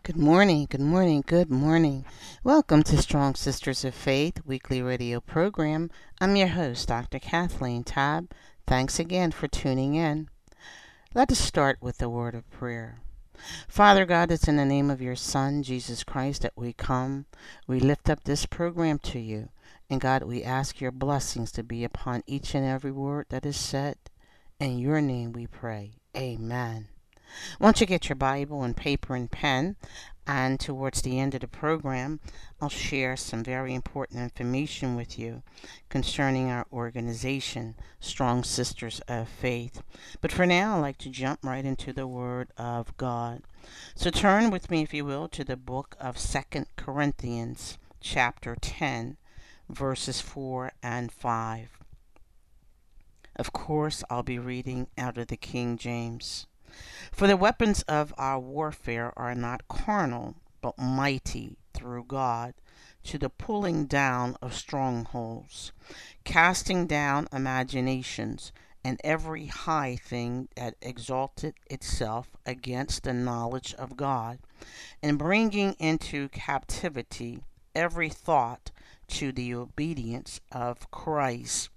Good morning, good morning, good morning. Welcome to Strong Sisters of Faith weekly radio program. I'm your host, Dr. Kathleen Tabb. Thanks again for tuning in. Let us start with a word of prayer. Father God, it's in the name of your Son, Jesus Christ, that we come. We lift up this program to you. And God, we ask your blessings to be upon each and every word that is said. In your name we pray. Amen. Once you get your Bible and paper and pen, and towards the end of the program, I'll share some very important information with you concerning our organization, Strong Sisters of Faith. But for now, I'd like to jump right into the Word of God. So turn with me, if you will, to the book of 2 Corinthians, chapter 10, verses 4 and 5. Of course, I'll be reading out of the King James. For the weapons of our warfare are not carnal, but mighty through God to the pulling down of strongholds, casting down imaginations and every high thing that exalted itself against the knowledge of God, and bringing into captivity every thought to the obedience of Christ.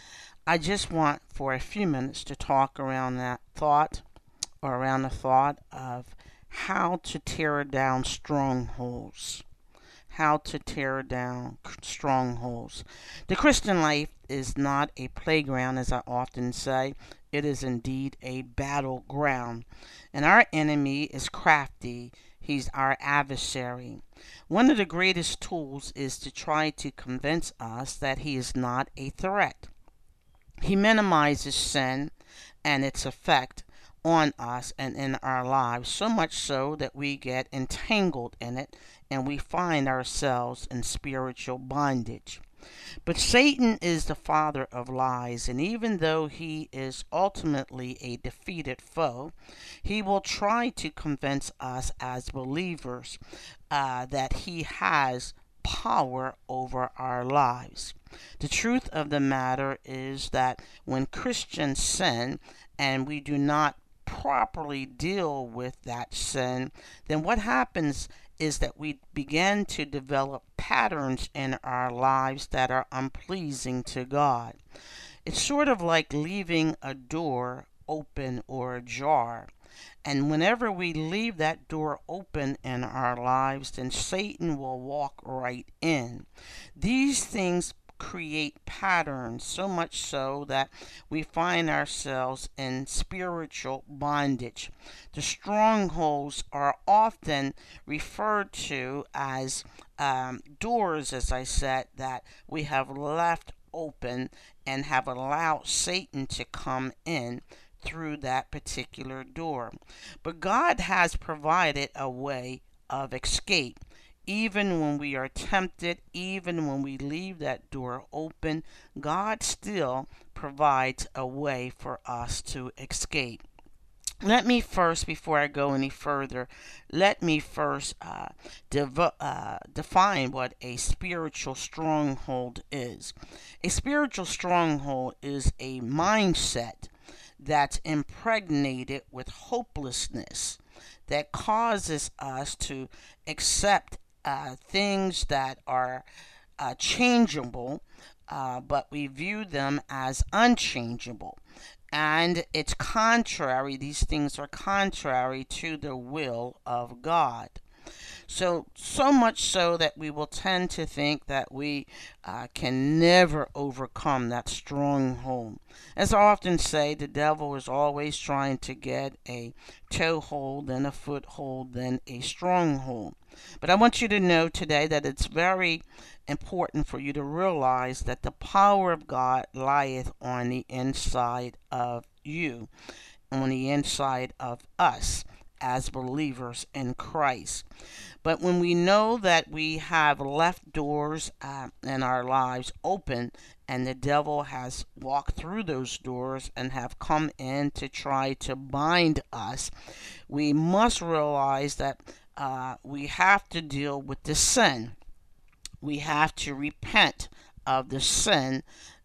I just want for a few minutes to talk around that thought, or around the thought of how to tear down strongholds. How to tear down strongholds. The Christian life is not a playground, as I often say. It is indeed a battleground. And our enemy is crafty. He's our adversary. One of the greatest tools is to try to convince us that he is not a threat. He minimizes sin and its effect on us and in our lives, so much so that we get entangled in it and we find ourselves in spiritual bondage. But Satan is the father of lies, and even though he is ultimately a defeated foe, he will try to convince us as believers that he has power over our lives. The truth of the matter is that when Christians sin and we do not properly deal with that sin, then what happens is that we begin to develop patterns in our lives that are unpleasing to God. It's sort of like leaving a door open or ajar. And whenever we leave that door open in our lives, then Satan will walk right in. These things create patterns, so much so that we find ourselves in spiritual bondage. The strongholds are often referred to as doors, as I said, that we have left open and have allowed Satan to come in through that particular door. But God has provided a way of escape. Even when we are tempted, even when we leave that door open, God still provides a way for us to escape. Let me first, before I go any further, let me first define what a spiritual stronghold is. A spiritual stronghold is a mindset that's impregnated with hopelessness that causes us to accept things that are changeable, but we view them as unchangeable. And it's contrary, these things are contrary to the will of God. So much so that we will tend to think that we can never overcome that stronghold. As I often say, the devil is always trying to get a toehold, then a foothold, then a stronghold. But I want you to know today that it's very important for you to realize that the power of God lieth on the inside of you, on the inside of us as believers in Christ. But when we know that we have left doors in our lives open, and the devil has walked through those doors and have come in to try to bind us, we must realize that we have to deal with the sin. We have to repent of the sin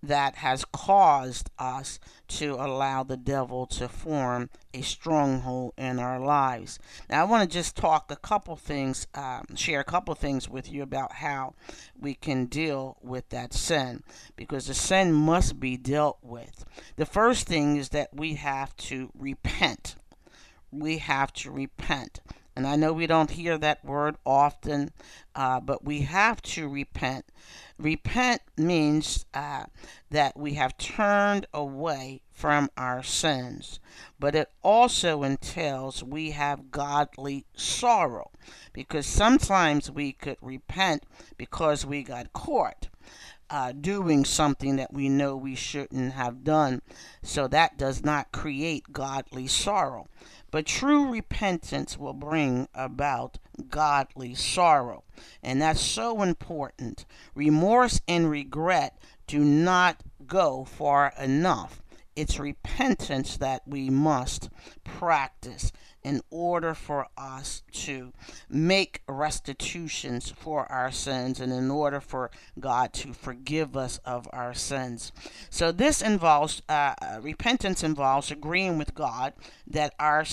that has caused us to allow the devil to form a stronghold in our lives. Now, I want to just talk a couple things, share a couple things with you about how we can deal with that sin, because the sin must be dealt with. The first thing is that we have to repent. We have to repent. And I know we don't hear that word often, but we have to repent. Repent means that we have turned away from our sins, but it also entails we have godly sorrow, because sometimes we could repent because we got caught doing something that we know we shouldn't have done. So that does not create godly sorrow. But true repentance will bring about godly sorrow. And that's so important. Remorse and regret do not go far enough. It's repentance that we must practice in order for us to make restitutions for our sins and in order for God to forgive us of our sins. So this involves repentance involves agreeing with God that our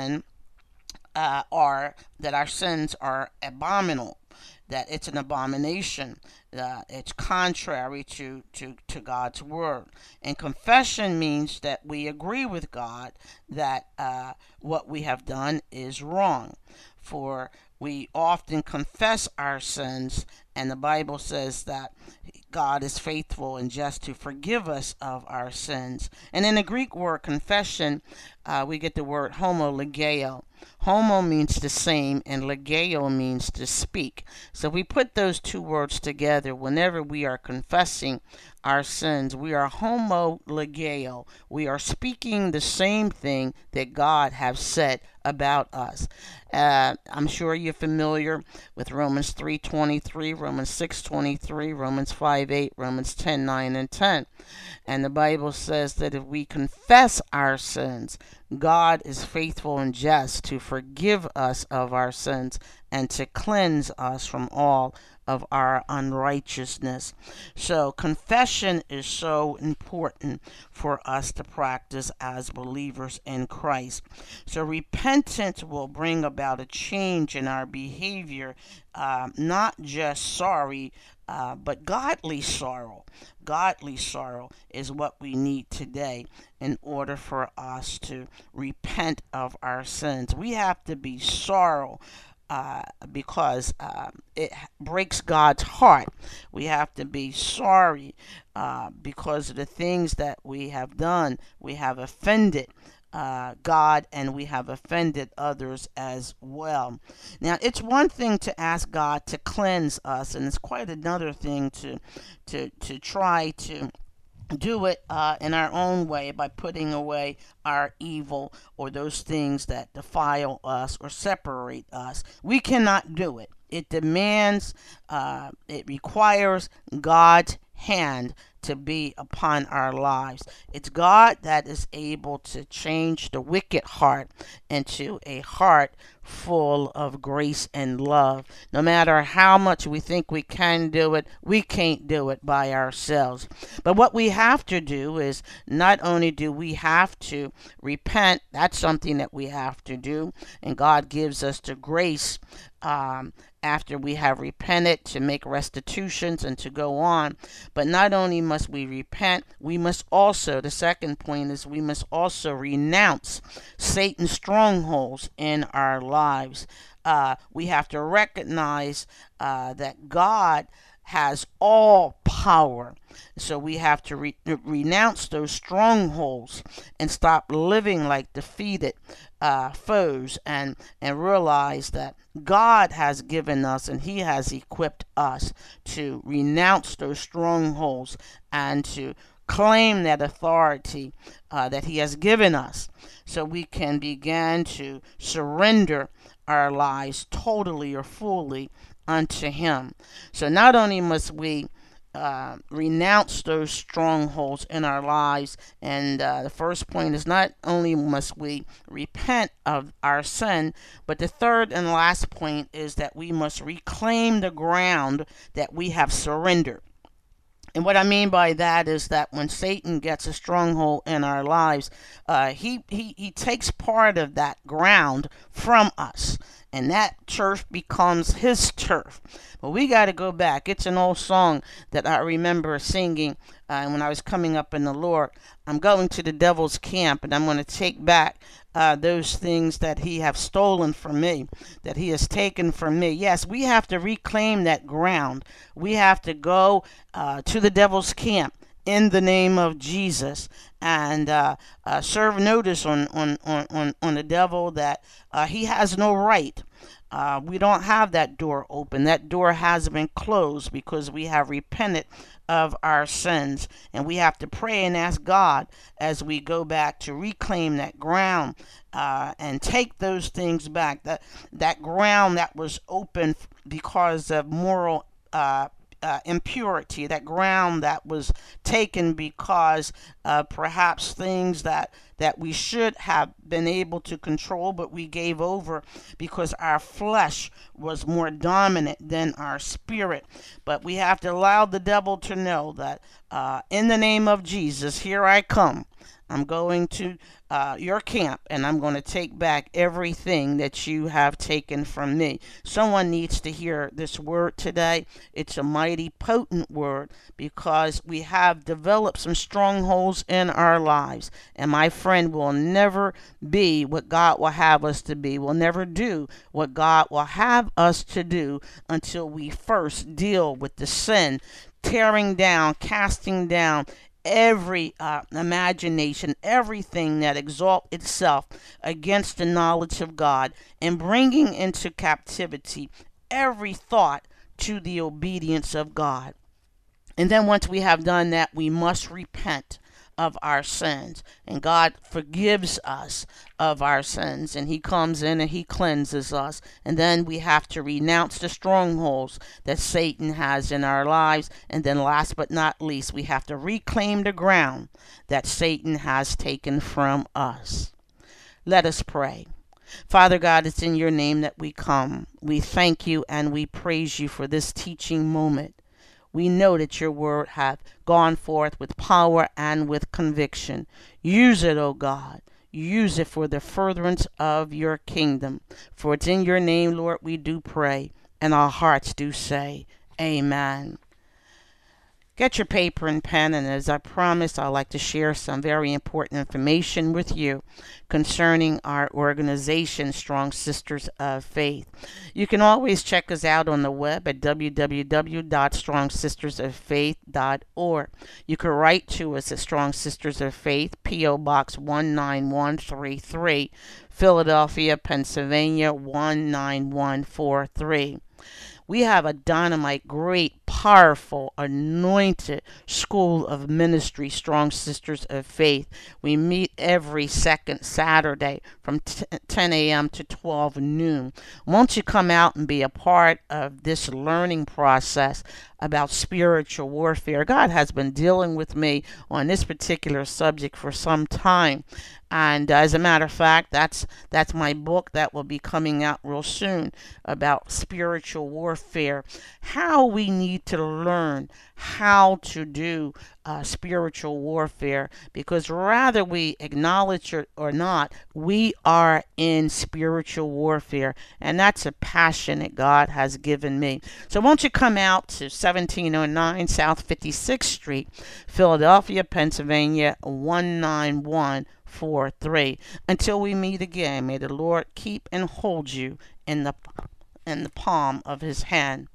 our sins are abominable, that it's an abomination, it's contrary to God's word. And confession means that we agree with God that what we have done is wrong. For we often confess our sins, and the Bible says that God is faithful and just to forgive us of our sins. And in the Greek word confession, we get the word homologeo. Homo means the same, and legeo means to speak. So we put those two words together. Whenever we are confessing our sins, we are homologeo. We are speaking the same thing that God has said about us. I'm sure you're familiar with Romans 3:23, Romans 6:23, Romans 5:8, Romans 10:9, and 10. And the Bible says that if we confess our sins, God is faithful and just to forgive us of our sins and to cleanse us from all of our unrighteousness. So confession is so important for us to practice as believers in Christ. So repentance will bring about a change in our behavior, not just sorry, but godly sorrow. Godly sorrow is what we need today in order for us to repent of our sins. We have to be sorrow because it breaks God's heart. We have to be sorry because of the things that we have done. We have offended God, and we have offended others as well. Now, it's one thing to ask God to cleanse us, and it's quite another thing to try to do it in our own way by putting away our evil or those things that defile us or separate us. We cannot do it. It demands, it requires God's hand to be upon our lives. It's God that is able to change the wicked heart into a heart full of grace and love. No matter how much we think we can do it, we can't do it by ourselves. But what we have to do is not only do we have to repent, that's something that we have to do, and God gives us the grace after we have repented to make restitutions and to go on. But not only must we repent, we must also, the second point is we must also renounce Satan's strongholds in our lives. We have to recognize that God has all power. So we have to renounce those strongholds and stop living like defeated foes, and realize that God has given us and He has equipped us to renounce those strongholds and to claim that authority that He has given us, so we can begin to surrender our lives totally or fully unto Him. So not only must we renounce those strongholds in our lives, and the first point is not only must we repent of our sin, but the third and last point is that we must reclaim the ground that we have surrendered. And what I mean by that is that when Satan gets a stronghold in our lives, he takes part of that ground from us. And that turf becomes his turf. But we got to go back. It's an old song that I remember singing when I was coming up in the Lord. I'm going to the devil's camp, and I'm going to take back those things that he have stolen from me, that he has taken from me. Yes, we have to reclaim that ground. We have to go to the devil's camp in the name of Jesus, and serve notice on the devil that he has no right. We don't have that door open. That door has been closed because we have repented of our sins. And we have to pray and ask God as we go back to reclaim that ground and take those things back. That ground that was open because of moral impurity, that ground that was taken because perhaps things that we should have been able to control, but we gave over because our flesh was more dominant than our spirit. But we have to allow the devil to know that in the name of Jesus, here I come. I'm going to your camp, and I'm going to take back everything that you have taken from me. Someone needs to hear this word today. It's a mighty potent word because we have developed some strongholds in our lives. And my friend, will never be what God will have us to be. We'll never do what God will have us to do until we first deal with the sin, tearing down, casting down every imagination, everything that exalts itself against the knowledge of God, and bringing into captivity every thought to the obedience of God. And then once we have done that, we must repent of our sins, and God forgives us of our sins, and he comes in and he cleanses us. And then we have to renounce the strongholds that Satan has in our lives. And then last but not least, we have to reclaim the ground that Satan has taken from us. Let us pray. Father God, it's in your name that we come. We thank you and we praise you for this teaching moment. We know that your word hath gone forth with power and with conviction. Use it, O God. Use it for the furtherance of your kingdom. For it's in your name, Lord, we do pray, and our hearts do say, Amen. Get your paper and pen, and as I promised, I'd like to share some very important information with you concerning our organization, Strong Sisters of Faith. You can always check us out on the web at www.strongsistersoffaith.org. You can write to us at Strong Sisters of Faith, P.O. Box 19133, Philadelphia, Pennsylvania 19143. We have a dynamite, great, powerful, anointed school of ministry, Strong Sisters of Faith. We meet every second Saturday from 10 a.m. to 12 noon. Won't you come out and be a part of this learning process about spiritual warfare? God has been dealing with me on this particular subject for some time. And as a matter of fact, that's my book that will be coming out real soon about spiritual warfare. How we need to learn how to do spiritual warfare, because rather we acknowledge it or not, we are in spiritual warfare, and that's a passion that God has given me. So won't you come out to 1709 South 56th Street, Philadelphia, Pennsylvania 19143. Until we meet again, may the Lord keep and hold you in the palm of his hand.